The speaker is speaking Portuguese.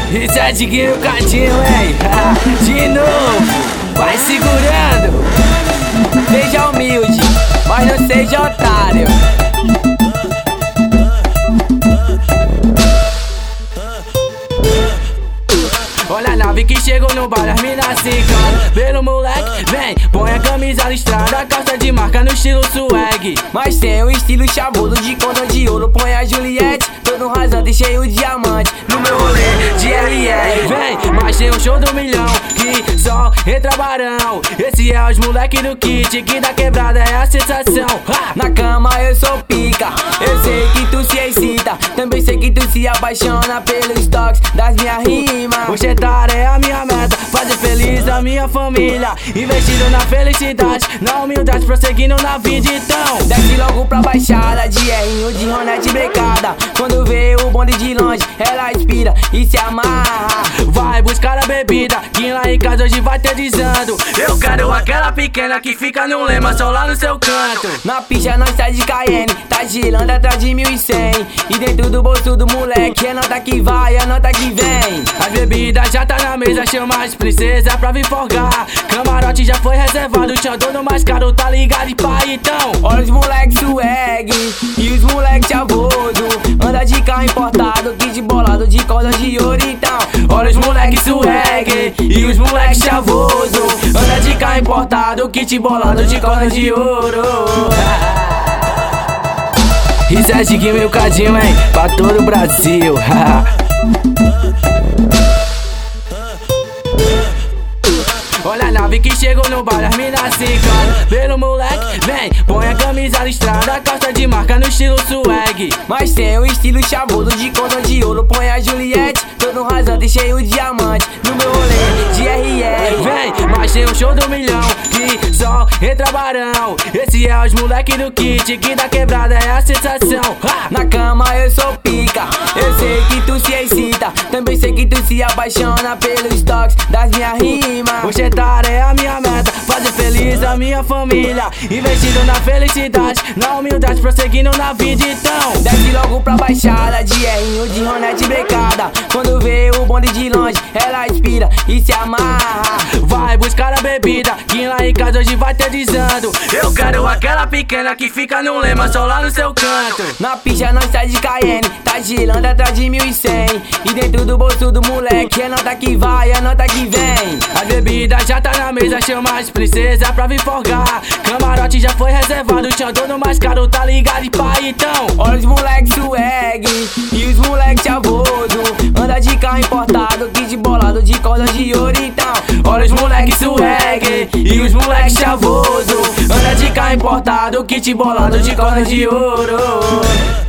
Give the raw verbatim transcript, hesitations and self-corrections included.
Isso é de Guinho Cadinho, hein? De novo, vai segurando. Seja humilde, mas não seja otário. Olha a nave que chegou no bar, as minas se encantam pelo moleque, vem, põe a camisa listrada, calça de marca no estilo swag. Mas tem o estilo chavoso de conta de ouro, põe a Juliette, todo rasante cheio de diamante. No meu rolê de R R, vem, mas tem o show do milhão, que só entra barão. Esse é os moleque do kit, que da quebrada é a sensação. Ha! Na cama eu sou pica, eu sei que tu se excita, também sei que tu se apaixona pelos toques das minhas rimas. Oxetar é a minha meta, fazer feliz a minha família, investindo na felicidade, na humildade, prosseguindo na vida. Então desce logo pra baixada de R, de ronete brecada. Quando vê o bonde de longe, ela inspira e se amarra. Vai buscar a bebida, que lá em casa hoje vai ter desando. Eu quero aquela pequena que fica no lema, só lá no seu canto. Na pista nós tá de Cayenne, tá girando atrás de mil e cem. E dentro do bolso do moleque, é nota que vai, é nota que vem. A bebida já tá na mesa, chama as princesas pra vir folgar. Camarote já foi reservado, tinha dono mais caro, tá ligado e pai, então. Olha os moleques swag e os moleques chavoso, anda de carro importado, kit bolado de corda de ouro, então. Olha os moleques swag e os moleques chavoso, anda de carro importado, kit bolado de corda de ouro. Isso é de Guinho Cadinho, hein? Pra todo o Brasil. Olha a nave que chegou no bar, as minas se encantam pelo moleque, vem, põe a camisa listrada, calça de marca no estilo swag. Mas tem o estilo chavoso de conta de ouro, põe a Juliette, todo rasante cheio de diamante. No meu rolê de R R, vem, mas tem o show do milhão, que só entra barão. Esse é os moleque do kit, que da quebrada é a sensação. Ha! Na cama eu sou pica, eu sei que tu se excita, também sei que tu se apaixona pelos toques das minhas rimas. Oxetar é a minha meta, fazer feliz a minha família, investindo na felicidade, na humildade, prosseguindo na vida. Então desce logo pra baixada de R, de ronete brecada. Quando vê o bonde de longe, ela inspira e se amarra. Vai buscar a bebida, que lá em casa hoje vai ter desando. Eu quero aquela pequena que fica no lema, só lá no seu canto. Na pista nós tá de Cayenne, tá girando atrás de mil e cem. E dentro do bolso do moleque, é nota que vai, é nota que vem. A bebida já tá na mesa, chama as princesas pra vir folgar. Camarote já foi reservado, tinha dono mais caro, tá ligado e pai, então. Olha os moleques swag e os moleques chavoso, anda de carro importado, kit bolado de corda de ouro, então. Olha os moleques swag e os moleques chavoso, anda de carro importado, kit bolado de corda de ouro.